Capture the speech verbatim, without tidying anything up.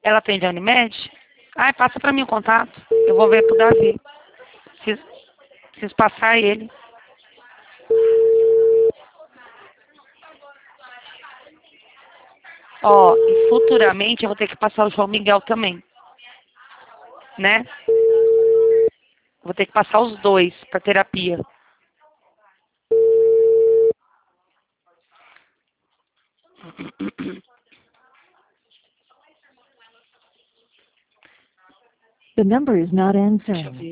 Ela atende a Unimed? Ai, passa pra mim o contato. Eu vou ver pro Davi. Preciso, preciso passar ele. Ó, e futuramente eu vou ter que passar o João Miguel também. Né? Vou ter que passar os dois pra terapia. The number is not answering.